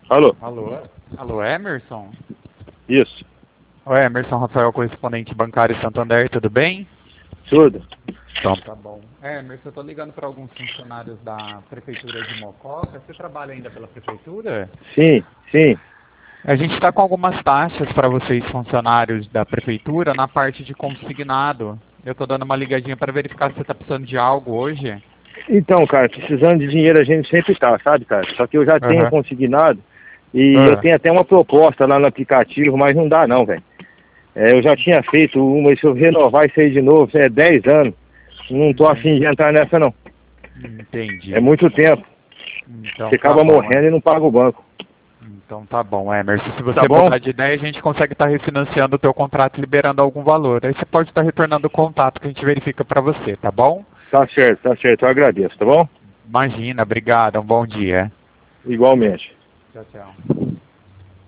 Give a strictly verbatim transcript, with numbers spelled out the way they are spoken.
Alô? Alô? Alô, Emerson? Isso. Oi, Emerson Rafael, correspondente bancário Santander, tudo bem? Tudo. Então, tá bom. É, Emerson, eu tô ligando para alguns funcionários da Prefeitura de Mococa. Você trabalha ainda pela Prefeitura? Sim, sim. A gente está com algumas taxas para vocês, funcionários da Prefeitura, na parte de consignado. Eu tô dando uma ligadinha para verificar se você tá precisando de algo hoje. Então, cara, precisando de dinheiro a gente sempre tá, sabe, cara? Só que eu já tenho Aham. consignado e eu Ah. tenho até uma proposta lá no aplicativo, mas não dá não, velho. É, eu já tinha feito uma, e se eu renovar isso aí de novo, é dez anos. Não tô afim de entrar nessa não. Entendi. É muito tempo. Então Você tá acaba bom, é. morrendo e não paga o banco. Então tá bom, Emerson. Se Tá você bom? mudar de ideia, a gente consegue estar refinanciando o teu contrato e liberando algum valor. Aí você pode estar retornando o contato que a gente verifica para você, tá bom? Tá certo, tá certo. Eu agradeço, tá bom? Imagina, obrigado, um bom dia. Igualmente. Tchau, tchau.